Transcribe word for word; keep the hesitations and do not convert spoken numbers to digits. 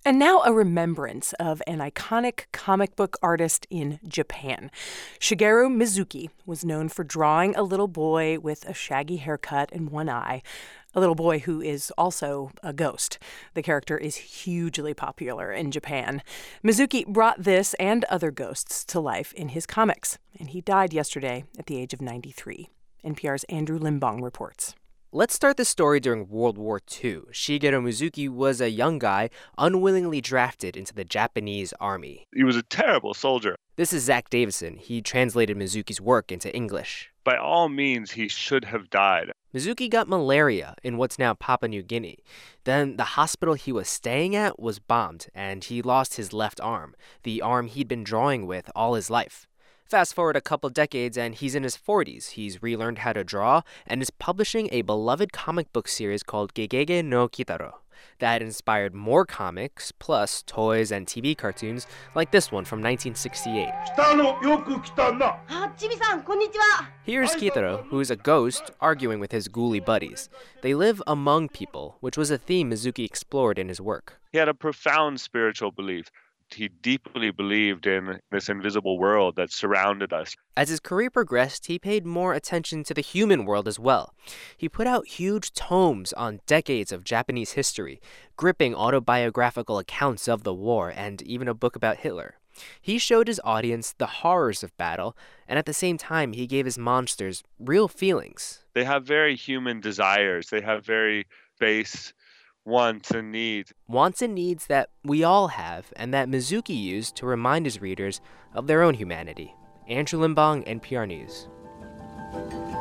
And now a remembrance of an iconic comic book artist in Japan. Shigeru Mizuki was known for drawing a little boy with a shaggy haircut and one eye, a little boy who is also a ghost. The character is hugely popular in Japan. Mizuki brought this and other ghosts to life in his comics, and he died yesterday at the age of ninety-three. N P R's Andrew Limbong reports. Let's start the story during World War Two. Shigeru Mizuki was a young guy unwillingly drafted into the Japanese army. He was a terrible soldier. This is Zach Davison. He translated Mizuki's work into English. By all means, he should have died. Mizuki got malaria in what's now Papua New Guinea. Then the hospital he was staying at was bombed, and he lost his left arm, the arm he'd been drawing with all his life. Fast forward a couple decades and he's in his forties. He's relearned how to draw and is publishing a beloved comic book series called Gegege no Kitaro that inspired more comics, plus toys and T V cartoons like this one from nineteen sixty-eight. Here's Kitaro, who is a ghost, arguing with his ghoulie buddies. They live among people, which was a theme Mizuki explored in his work. He had a profound spiritual belief. He deeply believed in this invisible world that surrounded us. As his career progressed, he paid more attention to the human world as well. He put out huge tomes on decades of Japanese history, gripping autobiographical accounts of the war and even a book about Hitler. He showed his audience the horrors of battle, and at the same time, he gave his monsters real feelings. They have very human desires. They have very base wants and needs. Wants and needs that we all have, and that Mizuki used to remind his readers of their own humanity. Andrew Limbong, N P R News.